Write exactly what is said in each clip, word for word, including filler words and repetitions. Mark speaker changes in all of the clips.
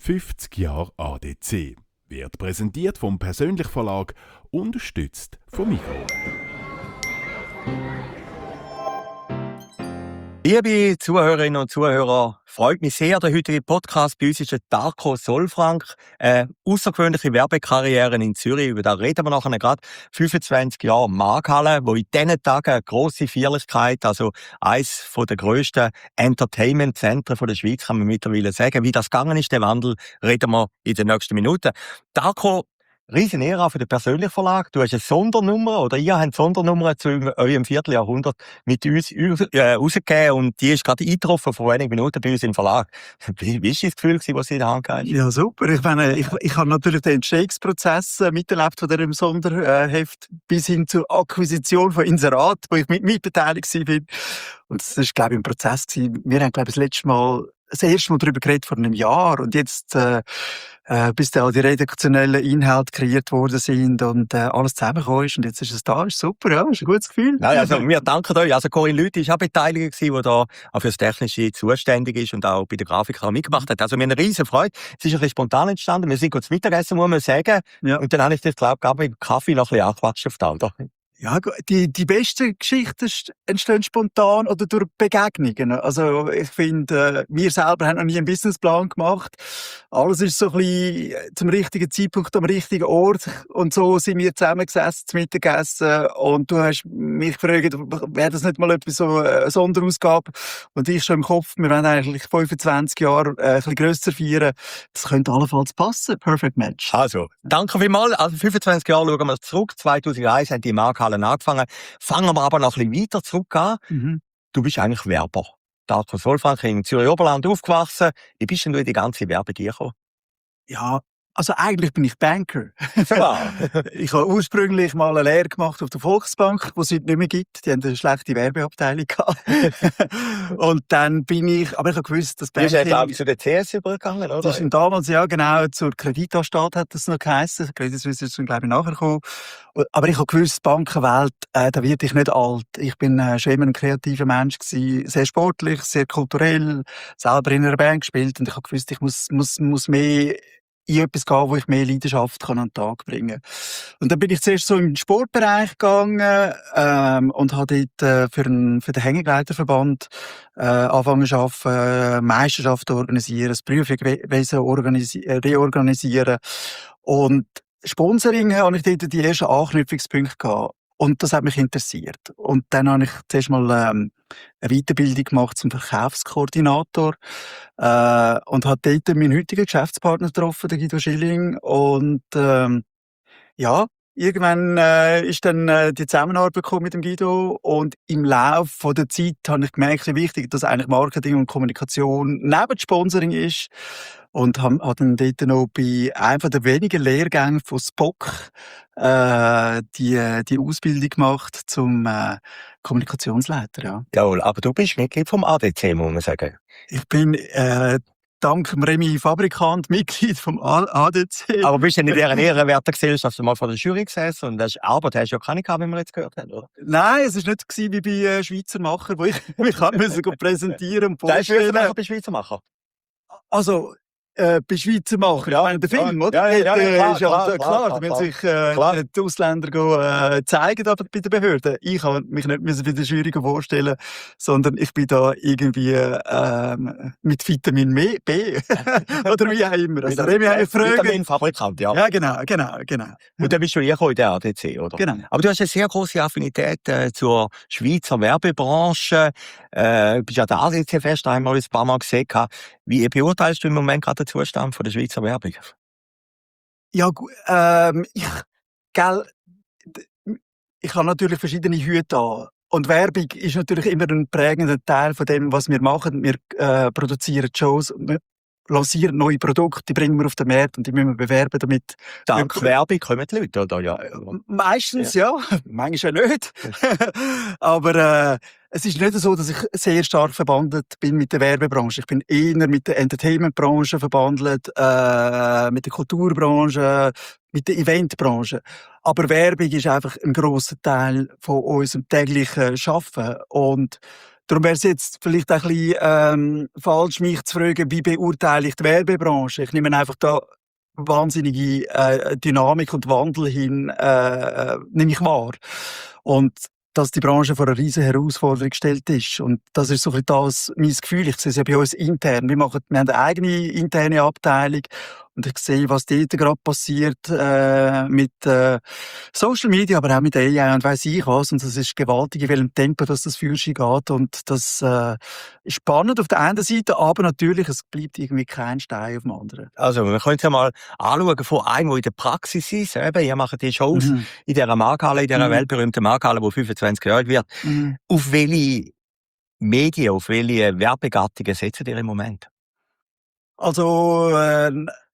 Speaker 1: fünfzig Jahre A D C wird präsentiert vom Persönlich Verlag, unterstützt vom Migros.
Speaker 2: Liebe Zuhörerinnen und Zuhörer, freut mich sehr, der heutige Podcast bei uns ist der Darko Solfrank. Eine außergewöhnliche Werbekarriere in Zürich, über das reden wir nachher gerade. fünfundzwanzig Jahre Markthalle, wo in diesen Tagen eine grosse Feierlichkeit, also eines der grössten Entertainment-Zentren der Schweiz, kann man mittlerweile sagen. Wie das gegangen ist, der Wandel, reden wir in den nächsten Minuten. Darko, riesen Ära für den Persönlichen Verlag. Du hast eine Sondernummer, oder ihr habt eine Sondernummer zu eurem Vierteljahrhundert mit uns äh, rausgegeben und die ist gerade eingetroffen vor wenigen Minuten bei uns im Verlag. Wie, wie ist das Gefühl, das in der Hand hast?
Speaker 3: Ja, super. Ich meine, ich, ich habe natürlich den Entstehungsprozess äh, miterlebt von diesem Sonderheft bis hin zur Akquisition von Inserat, wo ich mit mitbeteiligt war. Und das war, glaube ich, ein Prozess gewesen. Wir haben, glaube ich, das letzte Mal, das erste Mal darüber geredet vor einem Jahr und jetzt, äh, äh, bis da die redaktionellen Inhalte kreiert worden sind und äh, alles zusammengekommen ist und jetzt ist es da, ist super, ja, ist ein gutes Gefühl.
Speaker 2: Nein, also wir danken euch. Also Corinne Lüthi war auch beteiligt, die da auch für das Technische zuständig ist und auch bei der Grafik auch mitgemacht hat. Also wir haben eine riesen Freude. Es ist ein bisschen spontan entstanden. Wir sind kurz Mittagessen, muss man sagen. Ja. Und dann habe ich das, glaube ich, beim Kaffee noch ein bisschen angequatscht auf den, oder?
Speaker 3: Ja, die, die besten Geschichten entstehen spontan oder durch Begegnungen. Also, ich finde, äh, wir selber haben noch nie einen Businessplan gemacht. Alles ist so ein bisschen zum richtigen Zeitpunkt am richtigen Ort. Und so sind wir zusammengesessen, zum Mittagessen. Und du hast mich gefragt, wäre das nicht mal etwas so eine Sonderausgabe? Und ich schon im Kopf, wir wollen eigentlich fünfundzwanzig Jahre äh, ein bisschen grösser feiern. Das könnte allenfalls passen. Perfect Match.
Speaker 2: Also, danke vielmals. Also, fünfundzwanzig Jahre schauen wir zurück. zweitausendeins haben die Markthalle angefangen. Fangen wir aber noch ein bisschen weiter zurück an. Mhm. Du bist eigentlich Werber. Darko Solfrank, in Zürich-Oberland aufgewachsen. Wie bist denn du in die ganze Werbung gekommen?
Speaker 3: Ja, also eigentlich bin ich Banker. Ja. Ich habe ursprünglich mal eine Lehre gemacht auf der Volksbank, die es heute nicht mehr gibt. Die haben eine schlechte Werbeabteilung gehabt. Und dann bin ich, aber ich habe gewusst, dass
Speaker 2: Banking... Du bist ja, glaube ich, zu der C S übergegangen, oder?
Speaker 3: Das ist damals, ja genau, zur Kreditanstalt hat das noch geheissen. Credit Suisse ist dann, glaube ich, nachher gekommen. Aber ich habe gewusst, die Bankenwelt, äh, da werde ich nicht alt. Ich bin äh, schon immer ein kreativer Mensch gewesen, sehr sportlich, sehr kulturell, selber in einer Band gespielt und ich habe gewusst, ich muss, muss, muss mehr in etwas gehen, wo ich mehr Leidenschaft kann an den Tag bringen kann. Und dann bin ich zuerst so in den Sportbereich gegangen ähm, und habe dort äh, für, einen, für den Hängegleiterverband äh, angefangen zu arbeiten, Meisterschaften organisieren, das Prüfungswesen organisi- reorganisieren. Und Sponsoring habe ich dort die ersten Anknüpfungspunkte gehabt. Und das hat mich interessiert. Und dann habe ich zuerst mal ähm, eine Weiterbildung gemacht zum Verkaufskoordinator äh, und habe dort meinen heutigen Geschäftspartner getroffen, den Guido Schilling. Und ähm, ja, irgendwann äh, ist dann äh, die Zusammenarbeit gekommen mit dem Guido und im Laufe von der Zeit habe ich gemerkt, wie wichtig dass eigentlich Marketing und Kommunikation neben Sponsoring ist. Und habe hab dann dort noch bei einem der wenigen Lehrgänge von Spock äh, die, die Ausbildung gemacht zum äh, Kommunikationsleiter. Ja.
Speaker 2: Jawohl, aber du bist Mitglied vom A D C, muss man sagen.
Speaker 3: Ich bin äh, dank dem Remy Fabrikant Mitglied vom A D C.
Speaker 2: Aber bist du nicht in dieser ehrenwerten Gesellschaft mal vor der Jury gesessen und hast, aber du hast ja keine gehabt, wie wir jetzt gehört haben, oder?
Speaker 3: Nein, es war nicht wie bei äh, Schweizer Macher, wo ich mich musste präsentieren und
Speaker 2: vorstellen. Da ist bei Schweizer Macher?
Speaker 3: Also, Äh, bei Schweizer Macher, ja, in der Film, ja, oder? Ja, ja, ja, klar, ist ja klar, klar, klar, klar, sich äh, klar. die Ausländer go, äh, zeigen da bei den Behörden. Ich habe mich nicht müssen bei der Jury vorstellen, sondern ich bin da irgendwie äh, mit Vitamin B oder wie auch immer. Also,
Speaker 2: Vitaminfabrikant, ja.
Speaker 3: Ja, genau, genau, genau.
Speaker 2: Und dann bist du hier in der A D C, oder?
Speaker 3: Genau.
Speaker 2: Aber du hast eine sehr grosse Affinität äh, zur Schweizer Werbebranche. Äh, bist ja der A D C fest einmal ein paar Mal gesehen. Wie beurteilst du im Moment gerade den Zustand von der Schweizer Werbung?
Speaker 3: Ja, ähm, ich, gell, ich habe natürlich verschiedene Hüte an. Und Werbung ist natürlich immer ein prägender Teil von dem, was wir machen. Wir äh, produzieren Shows, wir lancieren neue Produkte, die bringen wir auf den Markt und die müssen wir bewerben damit.
Speaker 2: Dank Werbung kommen die Leute, oder? Ja.
Speaker 3: Meistens, ja. ja. Manchmal auch nicht. Aber äh, es ist nicht so, dass ich sehr stark verbandelt bin mit der Werbebranche. Ich bin eher mit der Entertainmentbranche verbandelt, äh, mit der Kulturbranche, mit der Eventbranche. Aber Werbung ist einfach ein grosser Teil von unserem täglichen Arbeiten. Und Darum wäre es jetzt vielleicht ein bisschen ähm, falsch, mich zu fragen, wie beurteile ich die Werbebranche. Ich nehme einfach da wahnsinnige äh, Dynamik und Wandel hin, äh, äh, nehme ich wahr. Und dass die Branche vor eine riesige Herausforderung gestellt ist. Und das ist so ein bisschen das, mein Gefühl. Ich sehe es ja bei uns intern. Wir machen, wir haben eine eigene interne Abteilung. Und ich sehe, was dort gerade passiert, äh, mit, äh, Social Media, aber auch mit A I und weiss ich was. Und das ist gewaltig, in welchem Tempo, dass das für sich geht. Und das, äh, ist spannend auf der einen Seite, aber natürlich, es bleibt irgendwie kein Stein auf dem anderen.
Speaker 2: Also, wir können es ja mal anschauen von einem, der in der Praxis ist. Eben, ihr macht die Shows
Speaker 3: Mhm.
Speaker 2: in dieser Markthalle, in dieser
Speaker 3: Mhm.
Speaker 2: weltberühmten Markthalle, die fünfundzwanzig Jahre alt wird.
Speaker 3: Mhm.
Speaker 2: Auf welche Medien, auf welche Werbegattungen setzen ihr im Moment?
Speaker 3: Also, äh,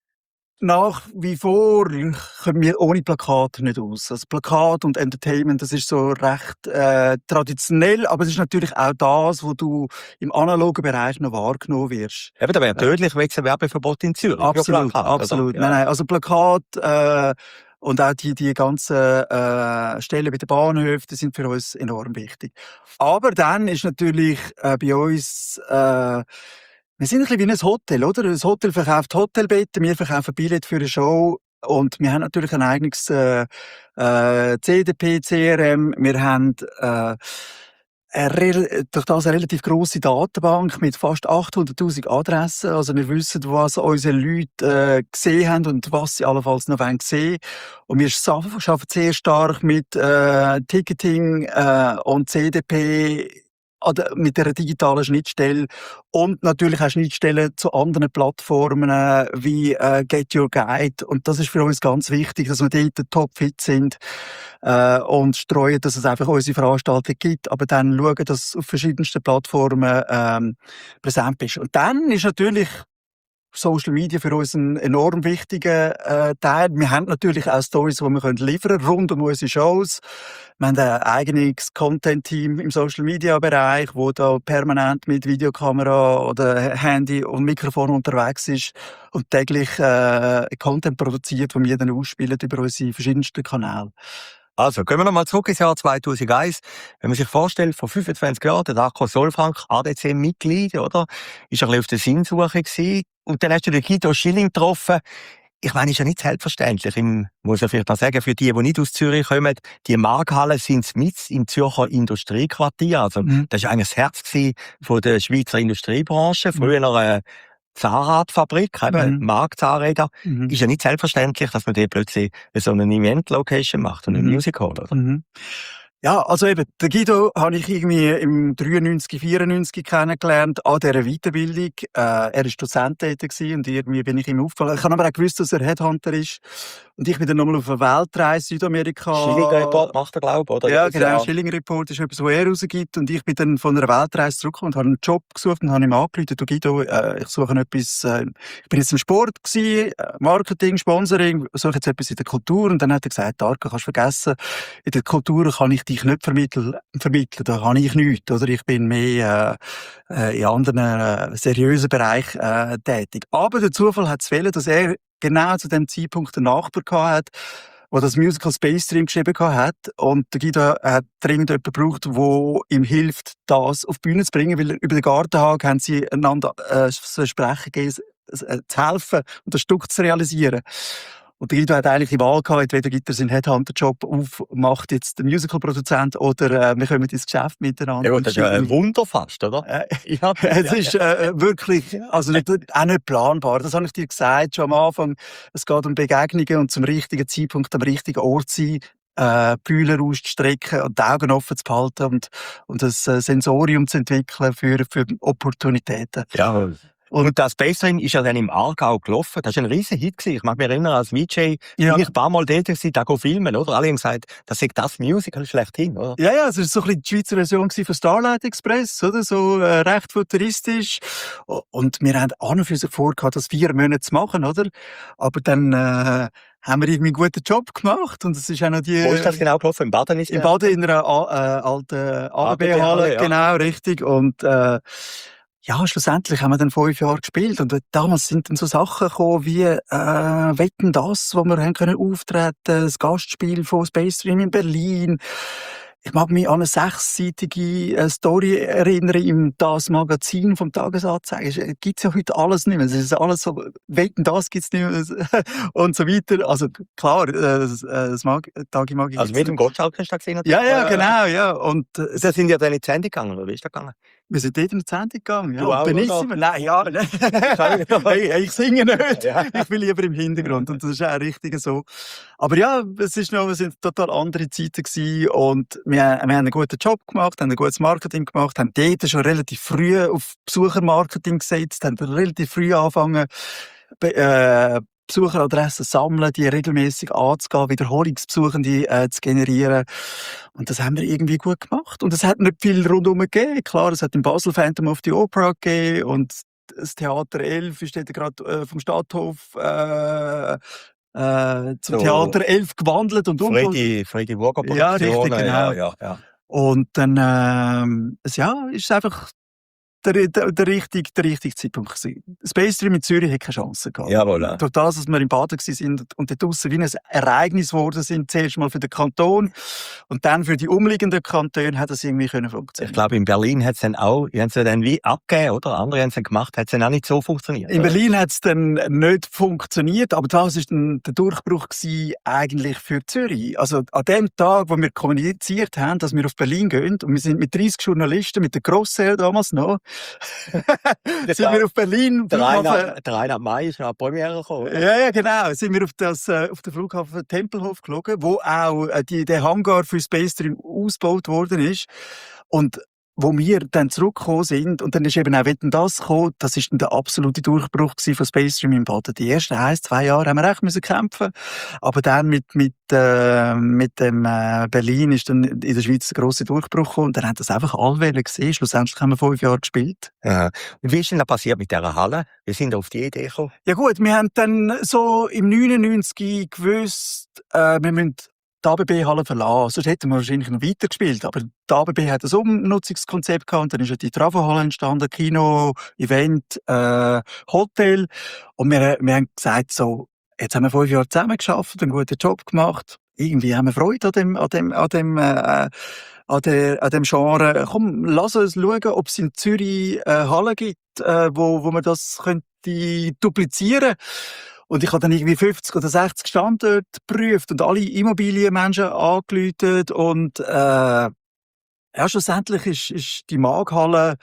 Speaker 3: nach wie vor kommen wir ohne Plakate nicht aus. Also Plakat und Entertainment, das ist so recht äh, traditionell, aber es ist natürlich auch das, wo du im analogen Bereich noch wahrgenommen wirst.
Speaker 2: Eben, da wäre tödlich wegen ein Werbeverbot in Zürich.
Speaker 3: Absolut,
Speaker 2: Plakat,
Speaker 3: absolut.
Speaker 2: oder? Ja.
Speaker 3: Nein, nein, also Plakat äh, und auch die, die ganzen äh, Stellen bei den Bahnhöfen, die sind für uns enorm wichtig. Aber dann ist natürlich äh, bei uns äh, wir sind ein bisschen wie ein Hotel, oder? Ein Hotel verkauft Hotelbetten, wir verkaufen Billett für eine Show und wir haben natürlich ein eigenes äh, äh, C D P, C R M. Wir haben äh, eine, rel- durch das eine relativ grosse Datenbank mit fast achthunderttausend Adressen. Also wir wissen, was unsere Leute äh, gesehen haben und was sie allenfalls noch wollen sehen. Und wir arbeiten sehr stark mit äh, Ticketing äh, und C D P oder mit der digitalen Schnittstelle und natürlich auch Schnittstellen zu anderen Plattformen äh, wie äh, Get Your Guide. Und das ist für uns ganz wichtig, dass wir dort topfit sind äh, und streuen, dass es einfach unsere Veranstaltung gibt, aber dann schauen, dass es auf verschiedensten Plattformen ähm, präsent ist. Und dann ist natürlich Social Media für uns ein enorm wichtiger äh, Teil. Wir haben natürlich auch Stories, die wir können liefern rund um unsere Shows. Wir haben ein eigenes Content-Team im Social Media Bereich, wo da permanent mit Videokamera oder Handy und Mikrofon unterwegs ist und täglich äh, Content produziert, den wir dann ausspielen über unsere verschiedensten Kanäle.
Speaker 2: Also, gehen wir nochmal zurück ins Jahr zweitausendeins. Wenn man sich vorstellt, vor fünfundzwanzig Jahren, der Darko Solfrank, A D C-Mitglied, oder? Ist ein bisschen auf der Sinnsuche gewesen. Und dann hast du den Guido Schilling getroffen. Ich meine, ist ja nicht selbstverständlich. Ich muss ja vielleicht noch sagen, für die, die nicht aus Zürich kommen, die Markthallen sind mit im Zürcher Industriequartier. Also,
Speaker 3: Mhm.
Speaker 2: das war eigentlich das Herz gewesen von der Schweizer Industriebranche. Früher eine Zahnradfabrik, eben,
Speaker 3: Mhm.
Speaker 2: Marktzahnräder.
Speaker 3: Mhm.
Speaker 2: Ist ja nicht selbstverständlich, dass man dort plötzlich so eine Event-Location macht und ein
Speaker 3: Mhm.
Speaker 2: Music Hall, oder?
Speaker 3: Mhm. Ja, also eben, den Guido habe ich irgendwie im dreiundneunzig, vierundneunzig kennengelernt an dieser Weiterbildung. Äh, er war Dozent tätig gewesen und irgendwie bin ich ihm aufgefallen. Ich habe aber auch gewusst, dass er Headhunter ist. Und ich bin dann nochmal auf eine Weltreise Südamerika.
Speaker 2: Schilling-Report macht er, glaube ich, oder?
Speaker 3: Ja,
Speaker 2: Jedes
Speaker 3: genau.
Speaker 2: Jahr.
Speaker 3: Schilling-Report ist etwas, was er rausgibt. Und ich bin dann von einer Weltreise zurückgekommen und habe einen Job gesucht und habe ihm angerufen, du Guido, äh, ich suche etwas, äh, ich bin jetzt im Sport gewesen, äh, Marketing, Sponsoring, suche jetzt etwas in der Kultur. Und dann hat er gesagt, Darko, kannst du vergessen, in der Kultur kann ich dich nicht vermitteln, vermitteln, da kann ich nichts, oder? Ich bin mehr äh, äh, in anderen äh, seriösen Bereichen äh, tätig. Aber der Zufall hat es wollen, dass er genau zu dem Zeitpunkt einen Nachbar gehabt hat, der das Musical Space Dream geschrieben hat. Und der Guido hat dringend jemanden gebraucht, der ihm hilft, das auf die Bühne zu bringen, weil über den Gartenhag haben sie einander äh, so Sprechen gegeben, äh, zu helfen und das Stück zu realisieren. Und der Guido hat eigentlich die Wahl gehabt, entweder gibt er seinen Headhunter-Job auf, macht jetzt den Musical-Produzent oder äh, wir kommen ins Geschäft miteinander.
Speaker 2: Ja gut, das ist ja ein Wunder fast, oder?
Speaker 3: Äh,
Speaker 2: Ja,
Speaker 3: es ist äh, wirklich, also nicht, auch nicht planbar. Das habe ich dir gesagt schon am Anfang. Es geht um Begegnungen und zum richtigen Zeitpunkt am richtigen Ort sein, äh, Bühler auszustrecken und die Augen offen zu behalten und, und ein äh, Sensorium zu entwickeln für, für Opportunitäten.
Speaker 2: Ja. Und das Bassline ist ja dann im Aargau gelaufen. Das war ein riesen Hit gewesen. Ich mag mich erinnern, als V J,
Speaker 3: Ja.
Speaker 2: bin ich ein paar Mal dort gewesen, da go filmen, oder? Alle haben gesagt, das ist das Musical schlechthin, oder?
Speaker 3: Ja, ja, es war so ein bisschen die Schweizer Version von Starlight Express, oder? So äh, recht futuristisch. O- Und wir haben an und für sich vorgehabt, das vier Monate zu machen, oder? Aber dann äh, haben wir irgendwie einen guten Job gemacht und es ist auch noch die...
Speaker 2: Wo ist das genau gelaufen? Im Baden ist
Speaker 3: Im
Speaker 2: der?
Speaker 3: Baden in einer a- äh, alten A B
Speaker 2: A
Speaker 3: Halle,
Speaker 2: B ja.
Speaker 3: genau, richtig. Und äh, ja, schlussendlich haben wir dann fünf Jahre gespielt und damals sind dann so Sachen gekommen wie äh, Wetten, das, wo wir haben können auftreten, das Gastspiel von Space Dream in Berlin. Ich mag mich an eine sechsseitige äh, Story erinnern im Das Magazin vom Tagesanzeiger. Es gibt's ja heute alles nicht mehr. Es ist alles so, wetten, das gibt's nicht mehr und so weiter. Also klar, äh, das, äh, das Mag Tagi Magi
Speaker 2: Also mit dem Gottschalk hast du gesehen?
Speaker 3: Ja, ja, genau, ja. Und äh,
Speaker 2: Da sind ja dann in die Sendung gegangen, oder wie ist das gegangen?
Speaker 3: wir sind dort in die Sendung gegangen. Ja.
Speaker 2: Du auch,
Speaker 3: Benissimo. Nein, ja. hey, ich singe nicht. Ich bin lieber im Hintergrund. Und das ist auch richtig so. Aber ja, es ist noch, es sind total andere Zeiten gewesen. Und wir, wir haben einen guten Job gemacht, haben ein gutes Marketing gemacht, haben dort schon relativ früh auf Besuchermarketing gesetzt, haben relativ früh angefangen, be- äh, Besucheradressen sammeln, die regelmäßig anzugehen, Wiederholungsbesuchende äh, zu generieren. Und das haben wir irgendwie gut gemacht. Und es hat nicht viel rundherum gegeben. Klar, es hat in Basel Phantom of the Opera gegeben und das Theater elf ist dort gerade äh, vom Stadthof äh, äh, zum
Speaker 2: So.
Speaker 3: Theater elf gewandelt und umgebaut.
Speaker 2: Freddy, Freddy Burger
Speaker 3: Ja, richtig,
Speaker 2: Produktionen,
Speaker 3: genau.
Speaker 2: Ja, ja, ja.
Speaker 3: Und dann ähm, es- ja, ist es einfach der, der, der, richtige, der richtige Zeitpunkt gewesen. Space Dream in Zürich hat keine Chance gehabt.
Speaker 2: Jawohl. ja.
Speaker 3: Durch das, dass wir im Baden waren und dort draussen wie ein Ereignis geworden sind, zuerst mal für den Kanton und dann für die umliegenden Kantone, hat das irgendwie können
Speaker 2: Ich
Speaker 3: funktionieren.
Speaker 2: glaube, in Berlin hat es dann auch, die haben es ja dann wie abgegeben, oder? Andere haben es dann gemacht, hat es dann auch nicht so funktioniert.
Speaker 3: In
Speaker 2: oder?
Speaker 3: Berlin hat es dann nicht funktioniert, aber das war dann der Durchbruch gewesen, eigentlich für Zürich. Also an dem Tag, wo wir kommuniziert haben, dass wir auf Berlin gehen, und wir sind mit dreißig Journalisten, mit der Grosssale damals noch, sind wir auf Berlin,
Speaker 2: Der
Speaker 3: Flughafen-
Speaker 2: Rainer, der Rainer May ist noch eine Premiere gekommen. oder?
Speaker 3: Ja, ja, genau. Sind wir auf, das, äh, auf den Flughafen Tempelhof geflogen, wo auch äh, die, der Hangar für Space Dream ausgebaut worden ist. Und wo wir dann zurückgekommen sind, und dann ist eben auch «Wetten, das» gekommen, das ist dann der absolute Durchbruch gewesen von Space Dream im Baden. Die ersten ein, zwei Jahre haben wir echt müssen kämpfen. Aber dann mit, mit, äh, mit dem äh, Berlin ist dann in der Schweiz der grosse Durchbruch gekommen. Und dann haben das einfach alle wollen gesehen. Schlussendlich haben wir fünf Jahre gespielt.
Speaker 2: Ja. Und wie ist denn das passiert mit dieser Halle? Wir sind auf die Idee gekommen.
Speaker 3: Ja gut, wir haben dann so im neunundneunzig gewusst, äh, wir müssen die A B B-Halle verlassen. Sonst hätten wir wahrscheinlich noch weitergespielt. Aber die A B B hat ein Umnutzungskonzept gehabt und dann ist ja die Travo-Halle entstanden, Kino, Event, äh, Hotel. Und wir, wir haben gesagt, so, jetzt haben wir fünf Jahre zusammen geschafft, einen guten Job gemacht. Irgendwie haben wir Freude an dem, an dem, an dem, äh, an, der, an dem Genre. Komm, lass uns schauen, ob es in Zürich äh, Hallen gibt, äh, wo, wo man das könnte duplizieren. Und ich habe dann irgendwie fünfzig oder sechzig Standorte geprüft und alle Immobilienmenschen angerufen und äh, ja, schlussendlich ist, ist die Maghalle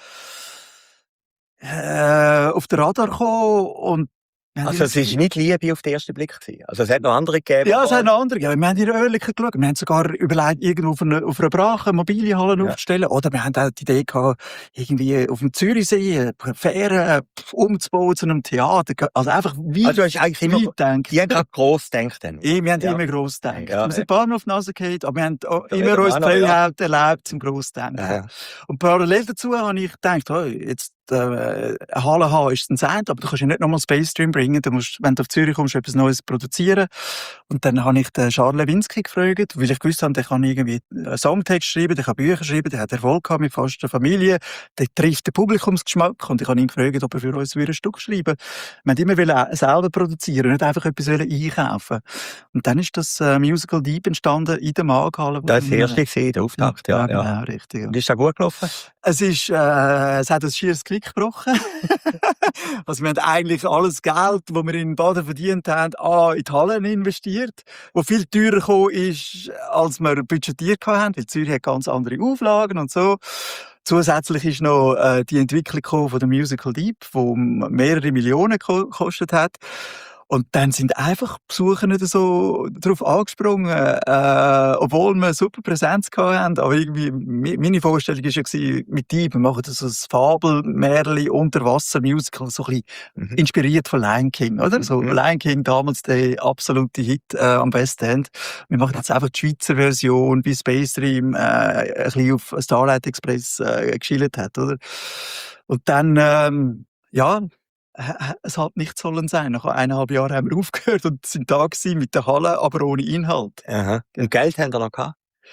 Speaker 3: äh, auf den Radar gekommen und wir haben
Speaker 2: Also es
Speaker 3: uns-
Speaker 2: war nicht Liebe auf den ersten Blick gewesen. Also es hat noch andere gegeben.
Speaker 3: Ja, es
Speaker 2: aber-
Speaker 3: hat noch andere gegeben. Wir haben in der Oerlikon geschaut. Wir haben sogar überlegt, irgendwo auf einer, auf einer Brache Immobilienhalle
Speaker 2: Ja.
Speaker 3: aufzustellen. Oder wir haben auch die Idee gehabt, irgendwie auf dem Zürichsee eine Fähre umzubauen zu einem Theater. Also einfach wie
Speaker 2: Also du hast eigentlich immer,
Speaker 3: weit gedacht.
Speaker 2: die haben gerade gross gedacht dann.
Speaker 3: Ja, wir haben
Speaker 2: Ja.
Speaker 3: immer gross gedacht.
Speaker 2: Ja,
Speaker 3: wir sind ein paar Mal auf die Nase gefallen, aber wir haben auch
Speaker 2: Da
Speaker 3: immer
Speaker 2: reden wir
Speaker 3: uns
Speaker 2: auch
Speaker 3: die
Speaker 2: noch, ja.
Speaker 3: Freiheit erlebt zum gross denken.
Speaker 2: Ja.
Speaker 3: Und parallel dazu habe ich gedacht, oh, jetzt äh, eine Halle haben ist ein Sein, aber du kannst ja nicht nochmal Space Dream bringen. Du musst, wenn du auf Zürich kommst, etwas Neues produzieren. Und dann habe ich den Charles Lewinsky gefragt, weil ich gewusst habe, der kann irgendwie einen Songtext schreiben, der kann Bücher schreiben, der hat Erfolg gehabt mit fast der Familie, der trifft den Publikumsgeschmack. Und ich habe ihn gefragt, ob er für uns ein Stück schreiben würde. Wir wollten immer selber produzieren, nicht einfach etwas einkaufen. Und dann ist das äh, Musical Deep entstanden in der Maghalle.
Speaker 2: Das war das erste gewesen, der Auftakt. Ja, ja.
Speaker 3: genau, richtig. Ja.
Speaker 2: Und ist das gut gelaufen?
Speaker 3: Es ist, äh, es hat ein schieres Klick gebrochen. Also wir haben eigentlich alles Geld, das wir in Baden verdient haben, A, in die Hallen investiert, wo viel teurer gekommen ist, als wir budgetiert haben, weil Zürich hat ganz andere Auflagen und so. Zusätzlich ist noch äh, die Entwicklung gekommen von der Musical Deep, die mehrere Millionen ko- gekostet hat. Und dann sind einfach Besucher nicht so darauf angesprungen, äh, obwohl wir super Präsenz gehabt haben. Aber irgendwie, mi- meine Vorstellung war ja gewesen, mit Deep, wir machen das so ein Fabel-Märli Unterwasser-Musical, so ein bisschen
Speaker 2: Mhm.
Speaker 3: inspiriert von Lion King, oder? So
Speaker 2: Mhm.
Speaker 3: Lion King, damals der absolute Hit äh, am West End. Wir machen jetzt einfach die Schweizer Version, wie Space Dream äh, ein bisschen auf Starlight Express äh, geschildert hat, oder? Und dann, ähm, ja, h- es hat nicht sollen sein. Nach eineinhalb Jahren haben wir aufgehört und sind da gewesen mit der Halle, aber ohne Inhalt.
Speaker 2: Aha. Und Geld haben wir noch gehabt?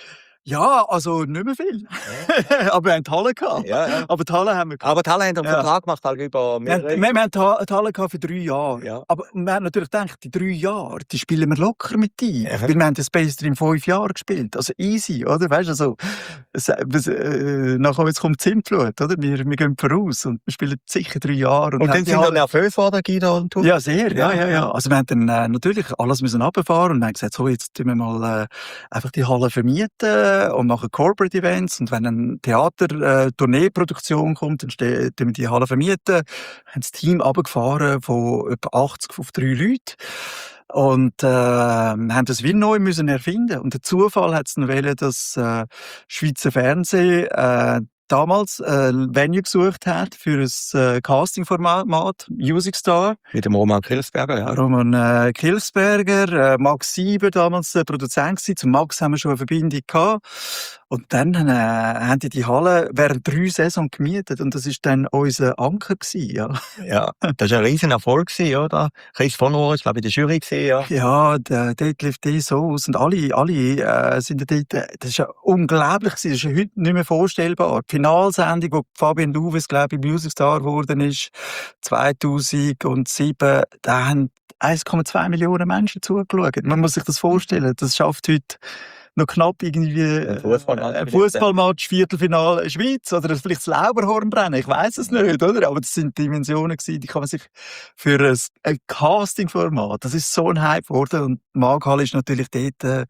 Speaker 3: Ja, also nicht mehr viel.
Speaker 2: Ja.
Speaker 3: Aber wir haben die Halle gehabt.
Speaker 2: Ja, ja.
Speaker 3: Aber die Halle haben wir gehabt.
Speaker 2: Aber die Halle haben einen
Speaker 3: Ja.
Speaker 2: Vertrag gemacht, halt über
Speaker 3: Wir, haben-
Speaker 2: mehrere...
Speaker 3: wir, wir haben die Ha- die Halle gehabt für drei Jahre.
Speaker 2: Ja.
Speaker 3: Aber wir haben natürlich gedacht, die drei Jahre, die spielen wir locker mit ein.
Speaker 2: Ja.
Speaker 3: Weil wir haben den Space Dream fünf Jahre gespielt. Also easy, oder? Weißt du, also, es, es, äh, nachher jetzt kommt die Zimtflut, oder? Wir, wir gehen voraus und wir spielen sicher drei Jahre.
Speaker 2: Und dann
Speaker 3: haben die
Speaker 2: sind wir
Speaker 3: Halle-
Speaker 2: nervös geworden, Guido und du?
Speaker 3: Ja, sehr, ja, ja,
Speaker 2: Ja,
Speaker 3: ja.
Speaker 2: ja.
Speaker 3: Also wir haben dann äh, natürlich alles müssen runterfahren und wir haben gesagt, so, jetzt tun wir mal äh, einfach die Halle vermieten und machen Corporate Events und wenn eine Theater-Tourneeproduktion kommt, dann ste- tun wir die Halle vermieten. Haben das Team runtergefahren von etwa achtzig auf drei Leute und äh, haben das wie neu müssen erfinden. Und der Zufall hat es noch wollen, dass äh, Schweizer Fernsehen äh, damals äh, ein Venue gesucht hat für ein äh, Castingformat, Music Star.
Speaker 2: Mit dem Roman Kilsberger, ja.
Speaker 3: Roman äh, Kilsberger, äh, Max Sieber, damals der Produzent gewesen. Zum Max haben wir schon eine Verbindung gehabt. Und dann äh, haben die die Halle während drei Saisons gemietet. Und das ist dann unser Anker gewesen, ja.
Speaker 2: Ja, das war ein riesen Erfolg, oder? Chris von Rohr ist, glaube ich, in der Jury gewesen, ja.
Speaker 3: Ja, der, dort lief das so aus. Und alle, alle äh, sind dort, äh, das ist ja unglaublich gewesen. Das ist ja heute nicht mehr vorstellbar. Die Finalsendung, wo Fabian Louwes, glaube ich, Music Star geworden ist, zweitausendsieben, da haben eins Komma zwei Millionen Menschen zugeschaut. Man muss sich das vorstellen. Das schafft heute noch knapp irgendwie
Speaker 2: Ein Fußballmatch
Speaker 3: äh, ein
Speaker 2: vielleicht,
Speaker 3: Fußballmatch, Viertelfinale Schweiz oder vielleicht das Lauberhornbrennen. Ich weiß es nicht, oder? Aber das sind Dimensionen gewesen, die kann man sich für ein, ein Castingformat, das ist so ein Hype geworden und die Markhalle ist natürlich dort äh,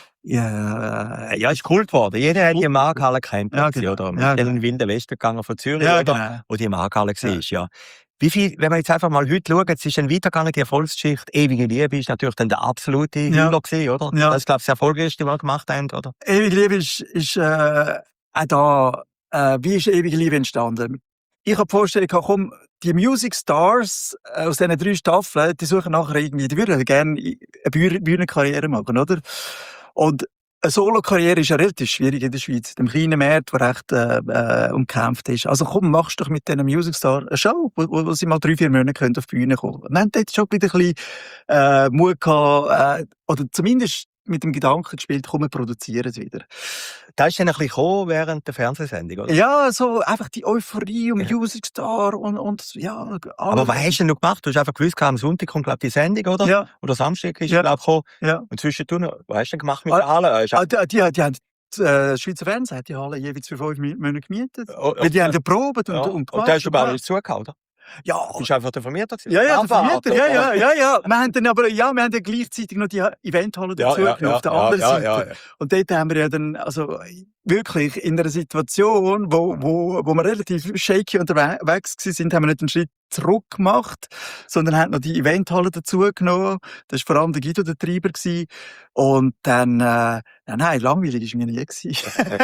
Speaker 3: ja,
Speaker 2: Ja, ist Kult geworden. Jeder hat die Markhalle gekannt,
Speaker 3: Ja,
Speaker 2: plötzlich,
Speaker 3: genau.
Speaker 2: oder?
Speaker 3: Ja,
Speaker 2: Wir sind in
Speaker 3: genau.
Speaker 2: den Wilden Westen gegangen von Zürich,
Speaker 3: ja,
Speaker 2: oder?
Speaker 3: genau.
Speaker 2: Wo die Markhalle war, ja. Wie viel, wenn wir jetzt einfach mal heute schauen, es ist dann weitergegangen, die Erfolgsgeschichte, ewige Liebe ist natürlich dann der absolute
Speaker 3: Ja.
Speaker 2: Hüller gewesen, oder?
Speaker 3: Ja.
Speaker 2: Das ist, glaube ich, das Erfolgreichste, was wir gemacht haben, oder?
Speaker 3: Ewige Liebe ist, ist äh, auch da, äh, wie ist Ewige Liebe entstanden? Ich habe die Vorstellung gehabt, komm, die Music Stars äh, aus diesen drei Staffeln, die suchen nachher irgendwie, die würden gerne eine Bühne- Bühnenkarriere machen, oder? Und eine Solo-Karriere ist ja relativ schwierig in der Schweiz, in dem kleinen Markt, der recht äh, äh, umkämpft ist. Also komm, machst doch mit diesen Music Stars eine Show, wo, wo, wo sie mal drei, vier Monate können auf die Bühne kommen. Und dann haben dort schon wieder ein bisschen äh, Mut gehabt, äh, oder zumindest mit dem Gedanken gespielt, komm, wir produzieren es wieder.
Speaker 2: Das ist dann ein bisschen gekommen während der Fernsehsendung, oder?
Speaker 3: Ja, so einfach die Euphorie um
Speaker 2: Ja.
Speaker 3: Music Star und, und ja.
Speaker 2: Aber was hast du denn noch gemacht? Du hast einfach gewusst, am Sonntag kommt, glaube ich, die Sendung, oder?
Speaker 3: Ja,
Speaker 2: Oder Samstag ist
Speaker 3: Ja.
Speaker 2: ja. glaube ich, gekommen.
Speaker 3: ja.
Speaker 2: Und zwischendurch, was hast du denn gemacht mit
Speaker 3: Ah,
Speaker 2: der Halle? Hast du-
Speaker 3: Ah, die, die, die haben, äh, Schweizer Fernsehen hat die Halle jeweils für fünf Mi- Monate gemietet.
Speaker 2: Oh,
Speaker 3: Weil die haben ja probiert und,
Speaker 2: ja.
Speaker 3: und
Speaker 2: Und
Speaker 3: gemacht.
Speaker 2: da hast du
Speaker 3: und
Speaker 2: aber
Speaker 3: gemacht.
Speaker 2: alles zugehauen, oder?
Speaker 3: Ja,
Speaker 2: Du bist einfach der Vermieter gewesen.
Speaker 3: ja, ja, der
Speaker 2: Abwart,
Speaker 3: Vermieter, ja,
Speaker 2: oder?
Speaker 3: ja, ja, ja. Wir haben dann aber, ja, wir haben dann gleichzeitig noch die Eventhalle
Speaker 2: Ja,
Speaker 3: dazu
Speaker 2: ja,
Speaker 3: genommen, auf der
Speaker 2: ja,
Speaker 3: anderen
Speaker 2: ja,
Speaker 3: Seite.
Speaker 2: ja, ja.
Speaker 3: Und dort haben wir ja dann, also, wirklich in einer Situation, wo, wo, wo wir relativ shaky unterwegs sind, haben wir nicht einen Schritt zurück gemacht, sondern haben noch die Eventhalle dazu genommen. Das war vor allem der Guido der Treiber gewesen. Und dann, äh, nein, langweilig war mir nie gewesen.